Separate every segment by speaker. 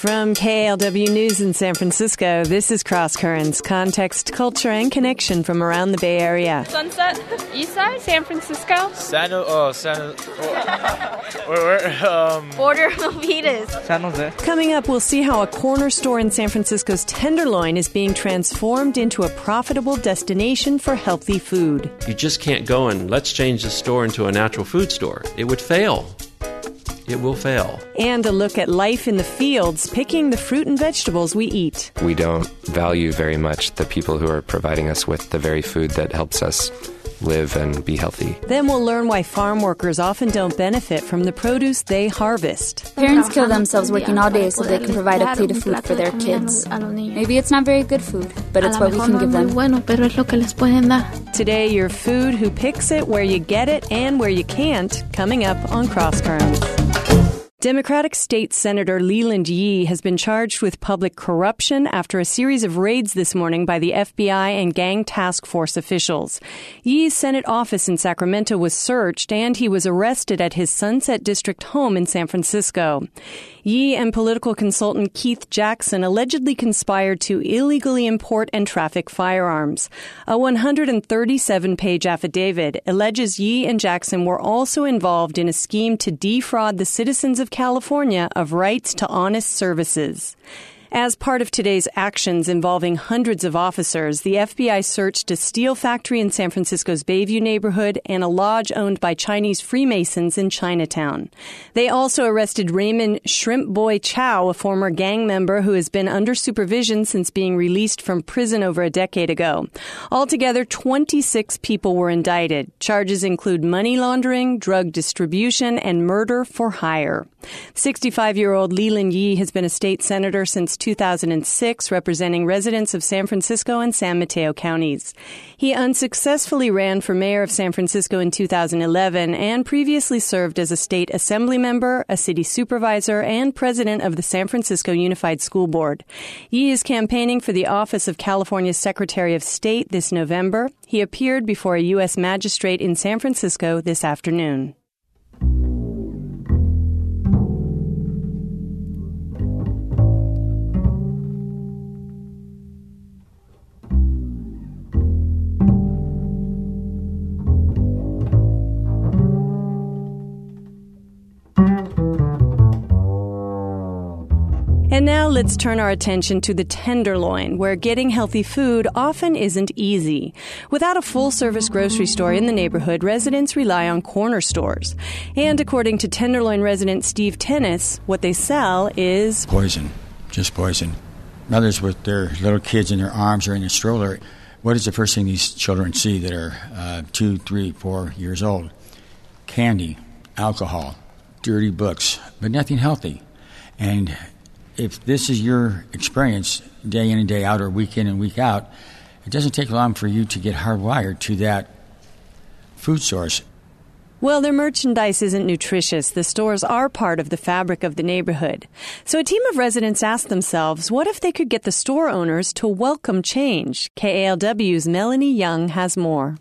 Speaker 1: From KALW News in San Francisco, this is Cross Currents, context, culture, and connection from around the Bay Area.
Speaker 2: Sunset, Eastside, San Francisco. Border Movitas.
Speaker 3: San Jose.
Speaker 1: Coming up, we'll see how a corner store in San Francisco's Tenderloin is being transformed into a profitable destination for healthy food.
Speaker 4: You just can't go and let's change the store into a natural food store. It would fail. It will fail.
Speaker 1: And a look at life in the fields, picking the fruit and vegetables we eat.
Speaker 5: We don't value very much the people who are providing us with the very food that helps us live and be healthy.
Speaker 1: Then we'll learn why farm workers often don't benefit from the produce they harvest.
Speaker 6: Parents kill themselves working all day so they can provide a plate of food for their kids. Maybe it's not very good food, but it's what we can give them.
Speaker 1: Today, your food, who picks it, where you get it, and where you can't, coming up on Cross Currents. Democratic State Senator Leland Yee has been charged with public corruption after a series of raids this morning by the FBI and gang task force officials. Yee's Senate office in Sacramento was searched, and he was arrested at his Sunset District home in San Francisco. Yee and political consultant Keith Jackson allegedly conspired to illegally import and traffic firearms. A 137-page affidavit alleges Yee and Jackson were also involved in a scheme to defraud the citizens of California of rights to honest services. As part of today's actions involving hundreds of officers, the FBI searched a steel factory in San Francisco's Bayview neighborhood and a lodge owned by Chinese Freemasons in Chinatown. They also arrested Raymond Shrimp Boy Chow, a former gang member who has been under supervision since being released from prison over a decade ago. Altogether, 26 people were indicted. Charges include money laundering, drug distribution, and murder for hire. 65-year-old Leland Yee has been a state senator since 2006, representing residents of San Francisco and San Mateo counties. He unsuccessfully ran for mayor of San Francisco in 2011 and previously served as a state assembly member, a city supervisor, and president of the San Francisco Unified School Board. Yee is campaigning for the office of California's Secretary of State this November. He appeared before a U.S. magistrate in San Francisco this afternoon. And now let's turn our attention to the Tenderloin, where getting healthy food often isn't easy. Without a full-service grocery store in the neighborhood, residents rely on corner stores. And according to Tenderloin resident Steve Tennis, what they sell is
Speaker 7: poison, just poison. Mothers with their little kids in their arms or in a stroller, what is the first thing these children see that are 2, 3, 4 years old? Candy, alcohol, dirty books, but nothing healthy. And if this is your experience day in and day out or week in and week out, it doesn't take long for you to get hardwired to that food source.
Speaker 1: Well, their merchandise isn't nutritious. The stores are part of the fabric of the neighborhood. So a team of residents asked themselves, what if they could get the store owners to welcome change? KALW's Melanie Young has more.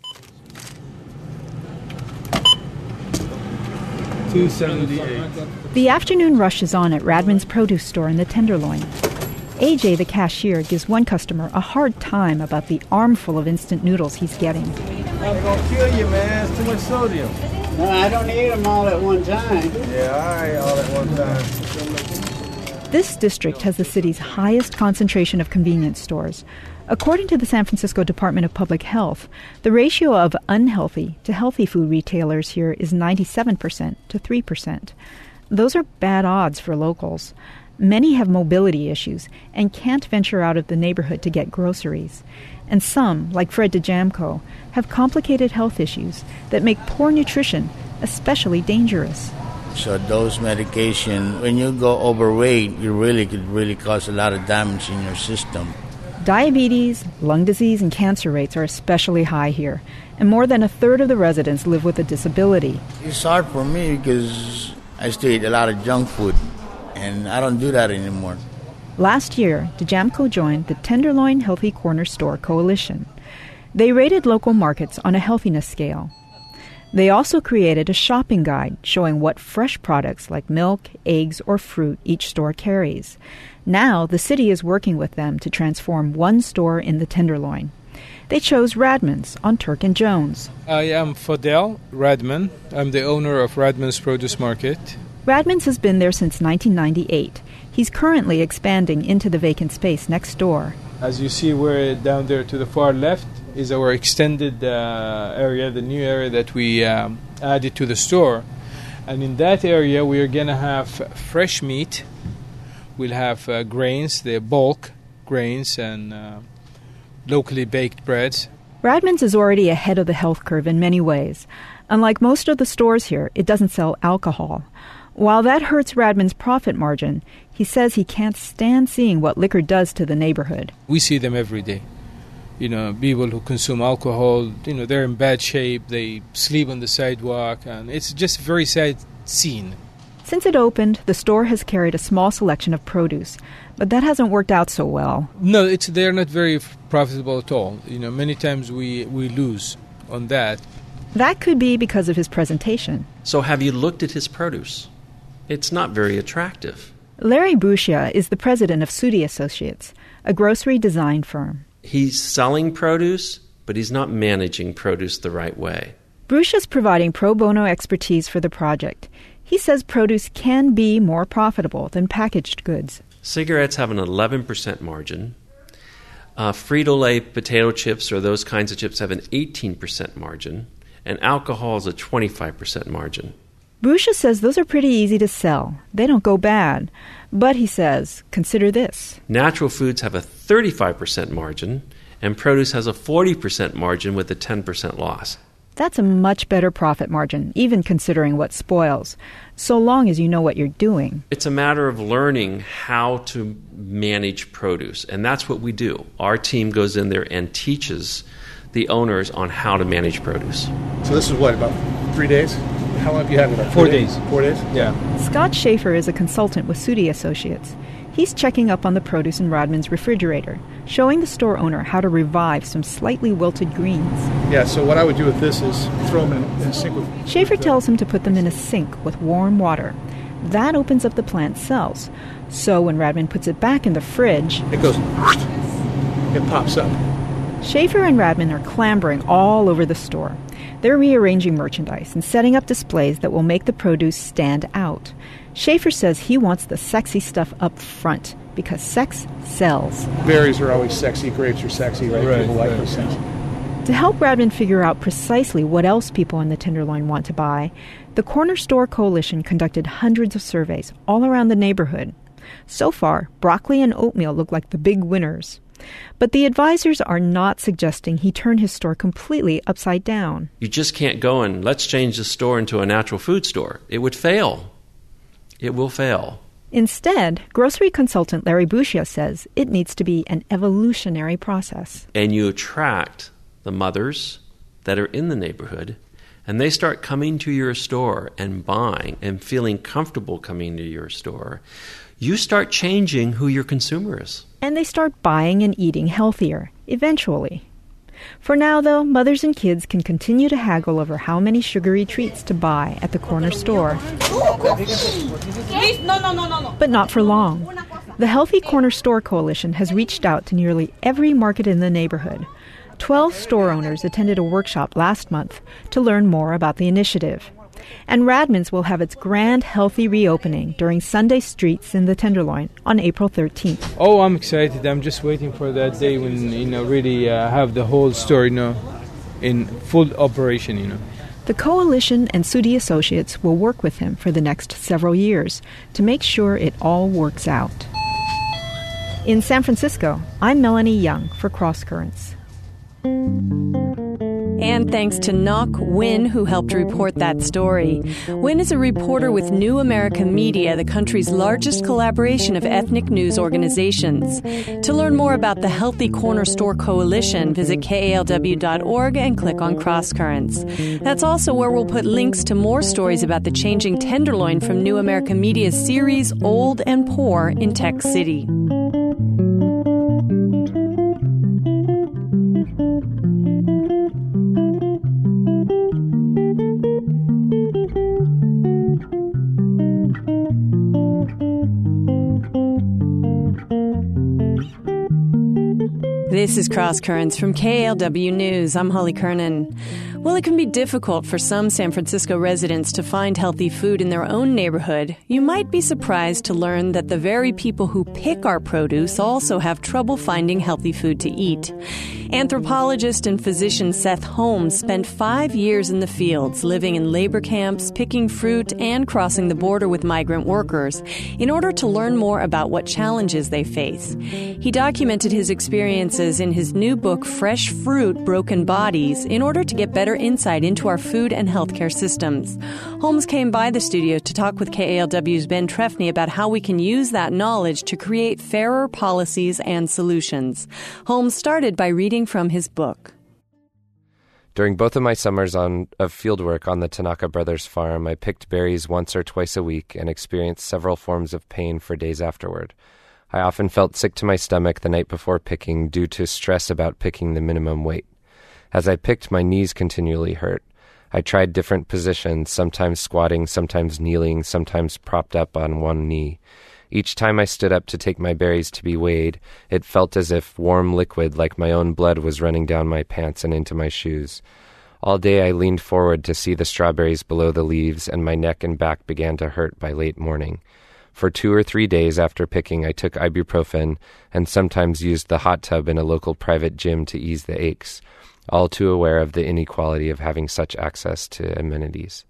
Speaker 8: 278.
Speaker 9: The afternoon rush is on at Radman's produce store in the Tenderloin. AJ, the cashier, gives one customer a hard time about the armful of instant noodles he's getting.
Speaker 8: I'm going to kill you, man. It's too much sodium.
Speaker 10: No, I don't eat them all at one time.
Speaker 8: Yeah, all right, all at one time.
Speaker 9: This district has the city's highest concentration of convenience stores. According to the San Francisco Department of Public Health, the ratio of unhealthy to healthy food retailers here is 97% to 3%. Those are bad odds for locals. Many have mobility issues and can't venture out of the neighborhood to get groceries. And some, like Fred DeJamco, have complicated health issues that make poor nutrition especially dangerous.
Speaker 10: So those medication, when you go overweight, you could really cause a lot of damage in your system.
Speaker 9: Diabetes, lung disease, and cancer rates are especially high here, and more than a third of the residents live with a disability.
Speaker 10: It's hard for me because I used to eat a lot of junk food, and I don't do that anymore.
Speaker 9: Last year, DeJamco joined the Tenderloin Healthy Corner Store Coalition. They rated local markets on a healthiness scale. They also created a shopping guide showing what fresh products like milk, eggs, or fruit each store carries. Now, the city is working with them to transform one store in the Tenderloin. They chose Radman's on Turk and Jones.
Speaker 3: I am Fadel Radman. I'm the owner of Radman's Produce Market.
Speaker 9: Radman's has been there since 1998. He's currently expanding into the vacant space next door.
Speaker 3: As you see, we're down there to the far left is our extended area, the new area that we added to the store. And in that area, we are going to have fresh meat. We'll have grains, the bulk grains, and locally baked breads.
Speaker 9: Radman's is already ahead of the health curve in many ways. Unlike most of the stores here, it doesn't sell alcohol. While that hurts Radman's profit margin, he says he can't stand seeing what liquor does to the neighborhood.
Speaker 3: We see them every day. You know, people who consume alcohol, you know, they're in bad shape, they sleep on the sidewalk, and it's just a very sad scene.
Speaker 9: Since it opened, the store has carried a small selection of produce, but that hasn't worked out so well.
Speaker 3: No, they're not very profitable at all. You know, many times we lose on that.
Speaker 9: That could be because of his presentation.
Speaker 4: So have you looked at his produce? It's not very attractive.
Speaker 9: Larry Brucia is the president of Sudi Associates, a grocery design firm.
Speaker 4: He's selling produce, but he's not managing produce the right way.
Speaker 9: Brucia's providing pro bono expertise for the project. He says produce can be more profitable than packaged goods.
Speaker 4: Cigarettes have an 11% margin. Frito-Lay potato chips or those kinds of chips have an 18% margin. And alcohol is a 25% margin.
Speaker 9: Brucia says those are pretty easy to sell. They don't go bad. But he says, consider this.
Speaker 4: Natural foods have a 35% margin, and produce has a 40% margin with a 10% loss.
Speaker 9: That's a much better profit margin, even considering what spoils, so long as you know what you're doing.
Speaker 4: It's a matter of learning how to manage produce, and that's what we do. Our team goes in there and teaches the owners on how to manage produce.
Speaker 11: So this is what, about 3 days? How long have you had it? About
Speaker 3: 4 days.
Speaker 11: 4 days?
Speaker 3: Yeah.
Speaker 9: Scott Schaefer is a consultant with Sudi Associates. He's checking up on the produce in Radman's refrigerator, showing the store owner how to revive some slightly wilted greens.
Speaker 11: Yeah, so what I would do with this is throw them in a sink with...
Speaker 9: Schaefer tells him to put them in a sink with warm water. That opens up the plant cells. So when Radman puts it back in the fridge...
Speaker 11: It goes... It pops up.
Speaker 9: Schaefer and Radman are clambering all over the store. They're rearranging merchandise and setting up displays that will make the produce stand out. Schaefer says he wants the sexy stuff up front because sex sells.
Speaker 11: Berries are always sexy, grapes are sexy, right? People like those things.
Speaker 9: To help Radman figure out precisely what else people in the Tenderloin want to buy, the Corner Store Coalition conducted hundreds of surveys all around the neighborhood. So far, broccoli and oatmeal look like the big winners. But the advisors are not suggesting he turn his store completely upside down.
Speaker 4: You just can't go and let's change the store into a natural food store. It would fail. It will fail.
Speaker 9: Instead, grocery consultant Larry Brucia says it needs to be an evolutionary process.
Speaker 4: And you attract the mothers that are in the neighborhood, and they start coming to your store and buying and feeling comfortable coming to your store. You start changing who your consumer is.
Speaker 9: And they start buying and eating healthier, eventually. For now, though, mothers and kids can continue to haggle over how many sugary treats to buy at the corner store. But not for long. The Healthy Corner Store Coalition has reached out to nearly every market in the neighborhood. 12 store owners attended a workshop last month to learn more about the initiative. And Radman's will have its grand healthy reopening during Sunday streets in the Tenderloin on April 13th.
Speaker 3: Oh, I'm excited. I'm just waiting for that day when, really have the whole store, in full operation,
Speaker 9: The coalition and Sudi Associates will work with him for the next several years to make sure it all works out. In San Francisco, I'm Melanie Young for Cross Currents.
Speaker 1: And thanks to Ngoc Nguyen, who helped report that story. Nguyen is a reporter with New America Media, the country's largest collaboration of ethnic news organizations. To learn more about the Healthy Corner Store Coalition, visit KALW.org and click on Cross Currents. That's also where we'll put links to more stories about the changing Tenderloin from New America Media's series Old and Poor in Tech City. This is Cross Currents from KALW News. I'm Holly Kernan. Well, it can be difficult for some San Francisco residents to find healthy food in their own neighborhood. You might be surprised to learn that the very people who pick our produce also have trouble finding healthy food to eat. Anthropologist and physician Seth Holmes spent 5 years in the fields, living in labor camps, picking fruit, and crossing the border with migrant workers in order to learn more about what challenges they face. He documented his experiences in his new book, Fresh Fruit, Broken Bodies, in order to get better insight into our food and healthcare systems. Holmes came by the studio to talk with KALW's Ben Trefny about how we can use that knowledge to create fairer policies and solutions. Holmes started by reading from his book.
Speaker 5: During both of my summers of fieldwork on the Tanaka Brothers farm, I picked berries once or twice a week and experienced several forms of pain for days afterward. I often felt sick to my stomach the night before picking due to stress about picking the minimum weight. As I picked, my knees continually hurt. I tried different positions, sometimes squatting, sometimes kneeling, sometimes propped up on one knee. Each time I stood up to take my berries to be weighed, it felt as if warm liquid like my own blood was running down my pants and into my shoes. All day I leaned forward to see the strawberries below the leaves, and my neck and back began to hurt by late morning. For 2 or 3 days after picking, I took ibuprofen and sometimes used the hot tub in a local private gym to ease the aches, all too aware of the inequality of having such access to amenities.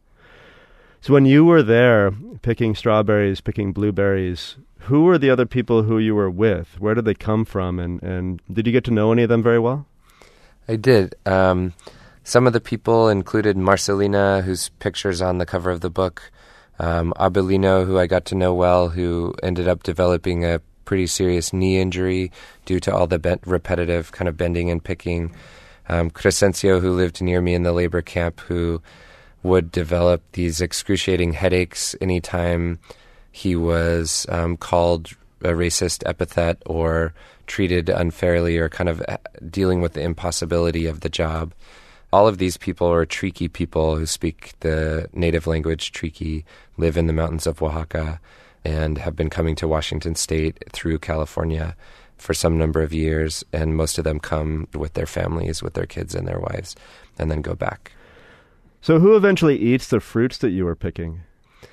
Speaker 12: So when you were there picking strawberries, picking blueberries, who were the other people who you were with? Where did they come from? And did you get to know any of them very well?
Speaker 5: I did. Some of the people included Marcelina, whose picture's on the cover of the book, Abelino, who I got to know well, who ended up developing a pretty serious knee injury due to all the repetitive kind of bending and picking. Crescencio, who lived near me in the labor camp, who would develop these excruciating headaches anytime he was called a racist epithet or treated unfairly or kind of dealing with the impossibility of the job. All of these people are Triqui people who speak the native language Triqui, live in the mountains of Oaxaca, and have been coming to Washington State through California for some number of years, and most of them come with their families, with their kids and their wives, and then go back.
Speaker 12: So who eventually eats the fruits that you were picking?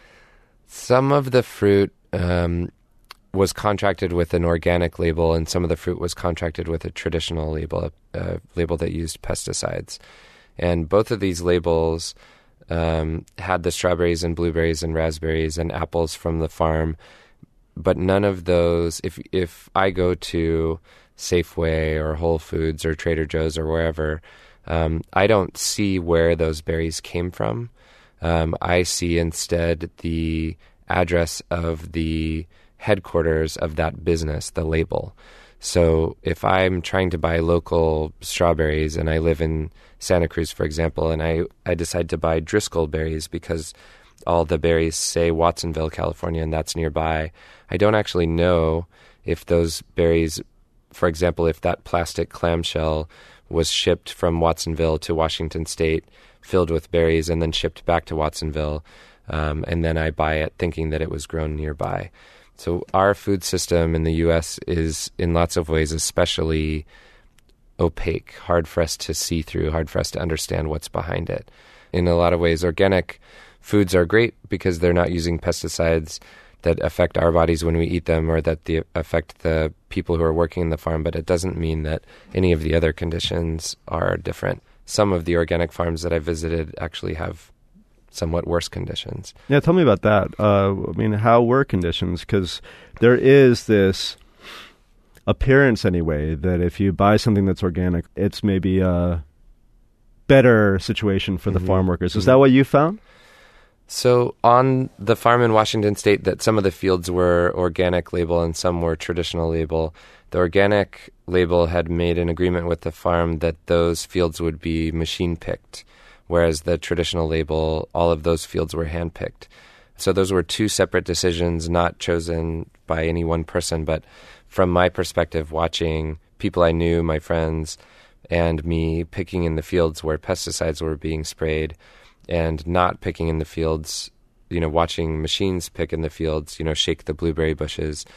Speaker 5: Some of the fruit was contracted with an organic label, and some of the fruit was contracted with a traditional label, a label that used pesticides. And both of these labels had the strawberries and blueberries and raspberries and apples from the farm, but none of those, if I go to Safeway or Whole Foods or Trader Joe's or wherever, I don't see where those berries came from. I see instead the address of the headquarters of that business, the label. So if I'm trying to buy local strawberries and I live in Santa Cruz, for example, and I decide to buy Driscoll berries because all the berries say Watsonville, California, and that's nearby, I don't actually know if those berries, for example, if that plastic clamshell was shipped from Watsonville to Washington State, filled with berries, and then shipped back to Watsonville, and then I buy it thinking that it was grown nearby. So our food system in the U.S. is, in lots of ways, especially opaque, hard for us to see through, hard for us to understand what's behind it. In a lot of ways, organic foods are great because they're not using pesticides that affect our bodies when we eat them or that affect the people who are working in the farm, but it doesn't mean that any of the other conditions are different. Some of the organic farms that I visited actually have somewhat worse conditions.
Speaker 12: Yeah, tell me about that. How were conditions? Because there is this appearance anyway that if you buy something that's organic, it's maybe a better situation for the farm workers. Is that what you found?
Speaker 5: So on the farm in Washington State, that some of the fields were organic label and some were traditional label. The organic label had made an agreement with the farm that those fields would be machine picked, whereas the traditional label, all of those fields were hand picked. So those were two separate decisions, not chosen by any one person, but from my perspective, watching people I knew, my friends, and me picking in the fields where pesticides were being sprayed, and not picking in the fields, watching machines pick in the fields, shake the blueberry bushes,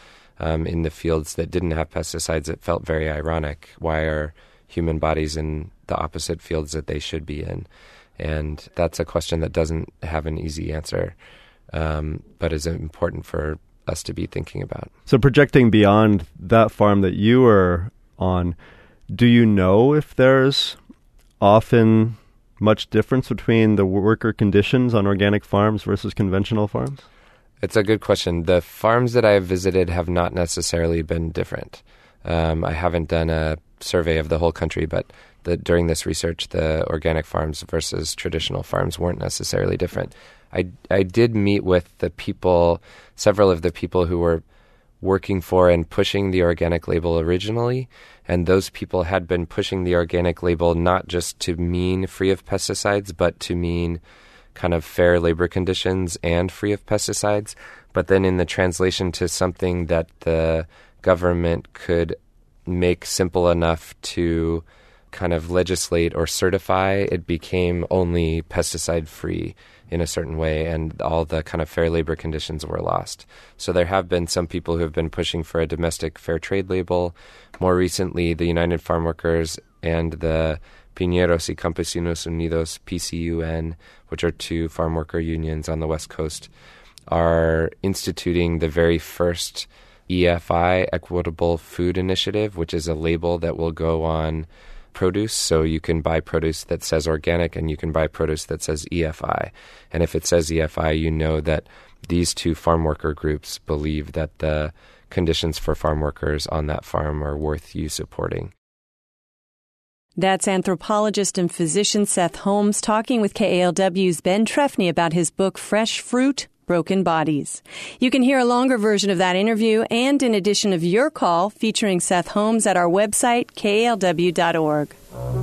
Speaker 5: in the fields that didn't have pesticides, it felt very ironic. Why are human bodies in the opposite fields that they should be in? And that's a question that doesn't have an easy answer, but is important for us to be thinking about.
Speaker 12: So projecting beyond that farm that you were on, do you know if there's often much difference between the worker conditions on organic farms versus conventional farms?
Speaker 5: It's a good question. The farms that I have visited have not necessarily been different. I haven't done a survey of the whole country, but during this research, the organic farms versus traditional farms weren't necessarily different. I did meet with several of the people who were working for and pushing the organic label originally, and those people had been pushing the organic label not just to mean free of pesticides, but to mean kind of fair labor conditions and free of pesticides. But then in the translation to something that the government could make simple enough to kind of legislate or certify, it became only pesticide-free in a certain way, and all the kind of fair labor conditions were lost. So there have been some people who have been pushing for a domestic fair trade label. More recently, the United Farm Workers and the Piñeros y Campesinos Unidos, PCUN, which are two farm worker unions on the West Coast, are instituting the very first EFI, Equitable Food Initiative, which is a label that will go on produce. So you can buy produce that says organic and you can buy produce that says EFI. And if it says EFI, you know that these two farm worker groups believe that the conditions for farm workers on that farm are worth you supporting.
Speaker 1: That's anthropologist and physician Seth Holmes talking with KALW's Ben Trefny about his book, Fresh Fruit, Broken Bodies. You can hear a longer version of that interview and an edition of Your Call featuring Seth Holmes at our website, kalw.org.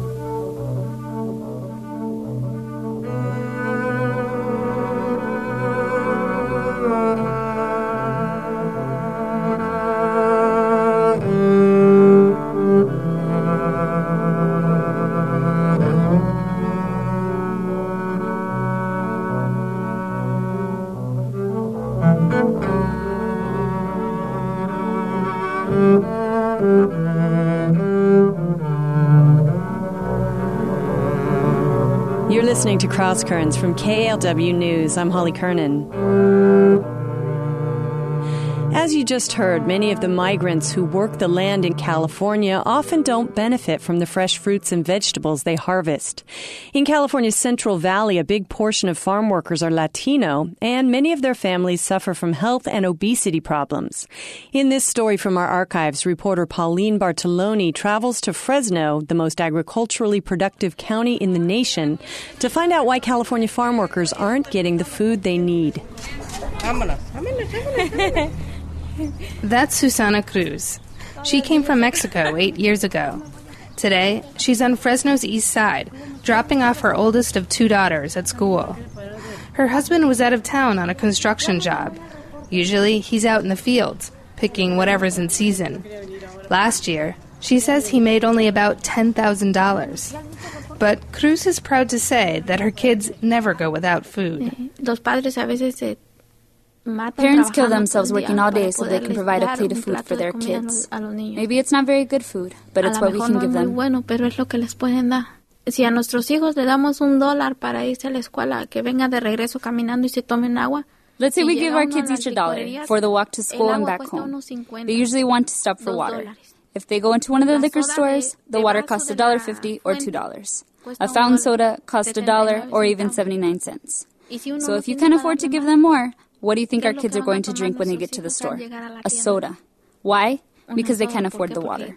Speaker 1: You're listening to Cross Currents from KALW News. I'm Holly Kernan. As you just heard, many of the migrants who work the land in California often don't benefit from the fresh fruits and vegetables they harvest. In California's Central Valley, a big portion of farm workers are Latino, and many of their families suffer from health and obesity problems. In this story from our archives, reporter Pauline Bartoloni travels to Fresno, the most agriculturally productive county in the nation, to find out why California farm workers aren't getting the food they need.
Speaker 13: That's Susana Cruz. She came from Mexico 8 years ago. Today, she's on Fresno's east side, dropping off her oldest of 2 daughters at school. Her husband was out of town on a construction job. Usually, he's out in the fields, picking whatever's in season. Last year, she says he made only about $10,000. But Cruz is proud to say that her kids never go without food.
Speaker 6: Parents kill themselves working all day so they can provide a plate of food for their kids. Maybe it's not very good food, but it's what we can give them.
Speaker 2: Si a nuestros hijos le damos $1 para irse a la escuela, que venga de regreso caminando y se tomen agua.
Speaker 6: Let's say we give our kids each $1 for the walk to school and back home. They usually want to stop for water. If they go into one of the liquor stores, the water costs $1.50 or $2. A fountain soda costs $1 or even 79 cents. So if you can afford to give them more, what do you think our kids are going to drink when they get to the store? A soda. Why? Because they can't afford the water.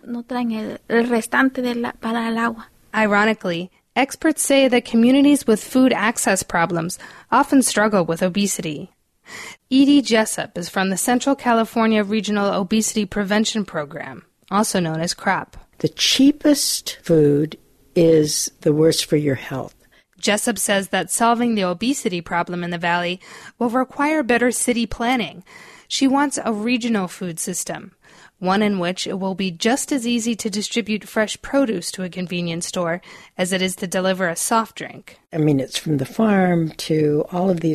Speaker 13: Ironically, experts say that communities with food access problems often struggle with obesity. Edie Jessup is from the Central California Regional Obesity Prevention Program, also known as CROP.
Speaker 14: The cheapest food is the worst for your health.
Speaker 13: Jessup says that solving the obesity problem in the valley will require better city planning. She wants a regional food system, one in which it will be just as easy to distribute fresh produce to a convenience store as it is to deliver a soft drink.
Speaker 14: I mean, it's from the farm to all of these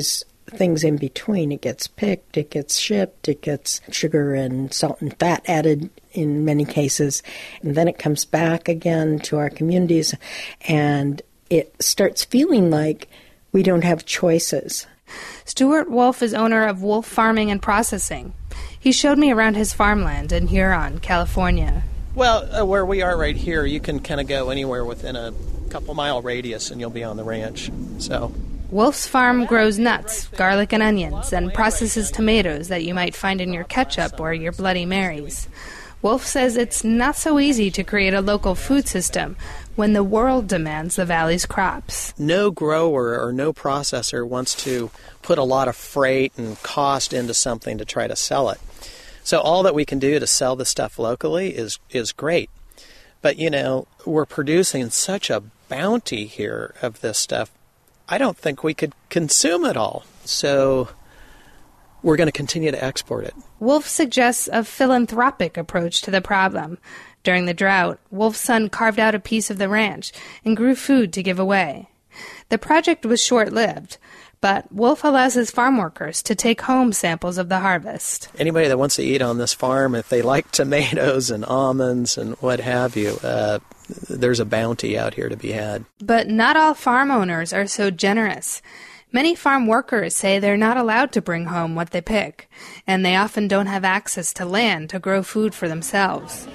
Speaker 14: things in between. It gets picked, it gets shipped, it gets sugar and salt and fat added in many cases, and then it comes back again to our communities, and it starts feeling like we don't have choices.
Speaker 13: Stuart Wolf is owner of Wolf Farming and Processing. He showed me around his farmland in Huron, California.
Speaker 15: Well, where we are right here, you can kind of go anywhere within a couple-mile radius and you'll be on the ranch. So
Speaker 13: Wolf's farm grows nuts, garlic and onions, and processes tomatoes that you might find in your ketchup or your Bloody Marys. Wolf says it's not so easy to create a local food system when the world demands the valley's crops.
Speaker 15: No grower or no processor wants to put a lot of freight and cost into something to try to sell it. So all that we can do to sell the stuff locally is great. But, you know, we're producing such a bounty here of this stuff, I don't think we could consume it all. So we're going to continue to export it.
Speaker 13: Wolf suggests a philanthropic approach to the problem. During the drought, Wolf's son carved out a piece of the ranch and grew food to give away. The project was short-lived, but Wolf allows his farm workers to take home samples of the harvest.
Speaker 15: Anybody that wants to eat on this farm, if they like tomatoes and almonds and what have you, there's a bounty out here to be had.
Speaker 13: But not all farm owners are so generous. Many farm workers say they're not allowed to bring home what they pick, and they often don't have access to land to grow food for themselves.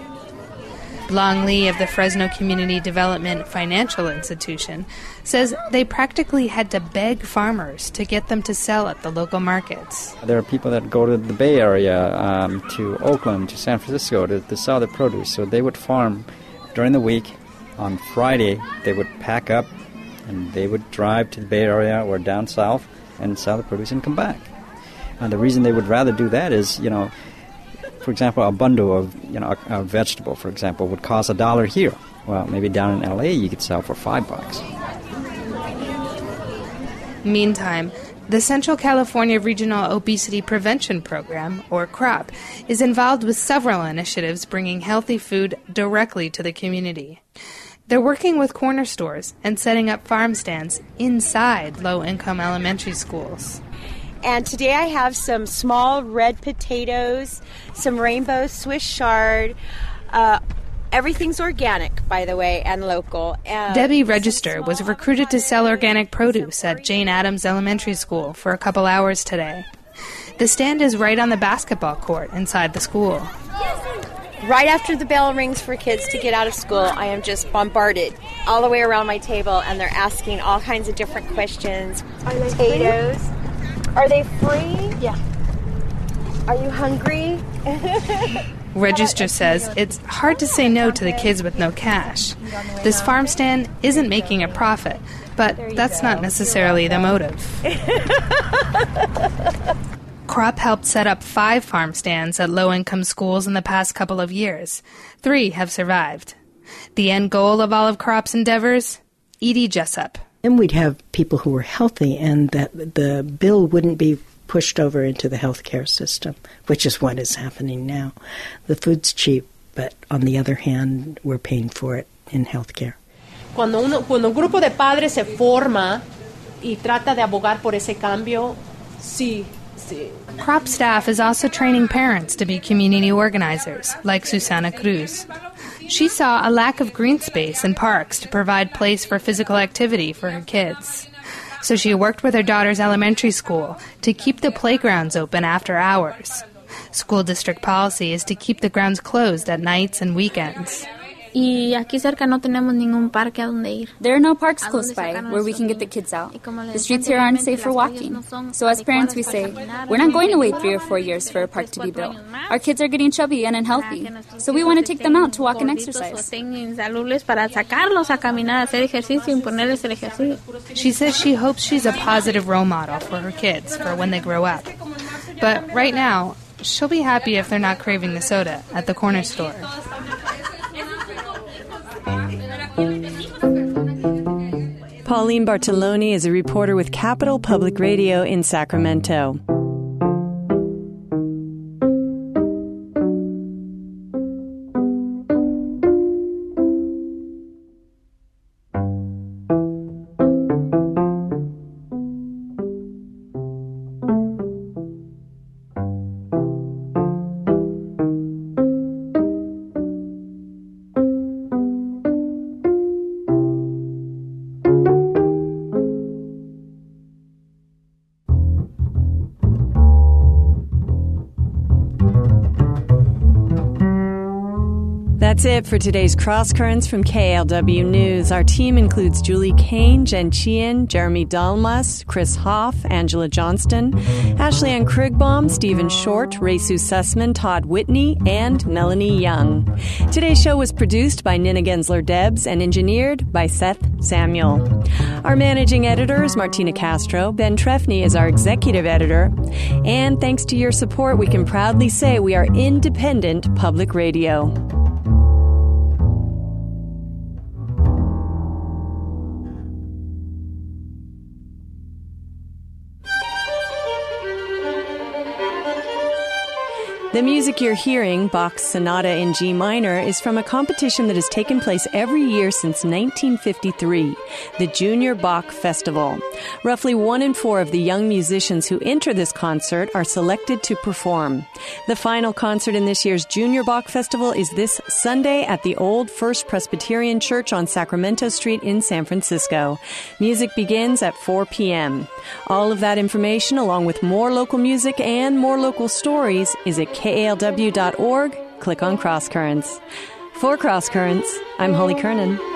Speaker 13: Long Lee of the Fresno Community Development Financial Institution says they practically had to beg farmers to get them to sell at the local markets.
Speaker 16: There are people that go to the Bay Area, to Oakland, to San Francisco to sell their produce. So they would farm during the week. On Friday, they would pack up and they would drive to the Bay Area or down south and sell the produce and come back. And the reason they would rather do that is, you know, for example, a bundle of, you know, a vegetable, for example, would cost $1 here. Well, maybe down in L.A. you could sell for $5.
Speaker 13: Meantime, the Central California Regional Obesity Prevention Program, or CROP, is involved with several initiatives bringing healthy food directly to the community. They're working with corner stores and setting up farm stands inside low-income elementary schools.
Speaker 17: And today I have some small red potatoes, some rainbow Swiss chard. Everything's organic, by the way, and local.
Speaker 13: Debbie Register was recruited to sell organic produce at Jane Addams Elementary School for a couple hours today. The stand is right on the basketball court inside the school.
Speaker 17: Right after the bell rings for kids to get out of school, I am just bombarded all the way around my table, and they're asking all kinds of different questions. Potatoes. Are they free? Yeah. Are you hungry?
Speaker 13: Register says it's hard to say no to the kids with no cash. This farm stand isn't making a profit, but that's not necessarily the motive. CROP helped set up 5 farm stands at low-income schools in the past couple of years. 3 have survived. The end goal of all of CROP's endeavors? Edie Jessup.
Speaker 14: And we'd have people who were healthy, and that the bill wouldn't be pushed over into the healthcare system, which is what is happening now. The food's cheap, but on the other hand, we're paying for it in healthcare.
Speaker 18: Cuando un grupo de padres se forma y trata de abogar por ese cambio, sí.
Speaker 13: CROP staff is also training parents to be community organizers, like Susana Cruz. She saw a lack of green space and parks to provide place for physical activity for her kids. So she worked with her daughter's elementary school to keep the playgrounds open after hours. School district policy is to keep the grounds closed at nights and weekends.
Speaker 2: Y aquí cerca no tenemos ningún parque a donde ir.
Speaker 6: There are no parks close by where we can get the kids out. The streets here aren't safe for walking. So as parents we say, we're not going to wait 3 or 4 years for a park to be built. Our kids are getting chubby and unhealthy, so we want to take them out to walk and exercise.
Speaker 13: She says she hopes she's a positive role model for her kids for when they grow up. But right now, she'll be happy if they're not craving the soda at the corner store.
Speaker 1: Pauline Bartoloni is a reporter with Capital Public Radio in Sacramento. That's it for today's Cross Currents from KALW News. Our team includes Julie Kane, Jen Chien, Jeremy Dalmas, Chris Hoff, Angela Johnston, Ashley Ann Krigbaum, Stephen Short, Resu Sussman, Todd Whitney, and Melanie Young. Today's show was produced by Nina Gensler-Debs and engineered by Seth Samuel. Our managing editor is Martina Castro. Ben Trefny is our executive editor. And thanks to your support, we can proudly say we are independent public radio. The music you're hearing, Bach's Sonata in G minor, is from a competition that has taken place every year since 1953, the Junior Bach Festival. Roughly 1 in 4 of the young musicians who enter this concert are selected to perform. The final concert in this year's Junior Bach Festival is this Sunday at the Old First Presbyterian Church on Sacramento Street in San Francisco. Music begins at 4 p.m. All of that information, along with more local music and more local stories, is at KALW.org. Click on Cross Currents. For Cross Currents, I'm Holly Kernan.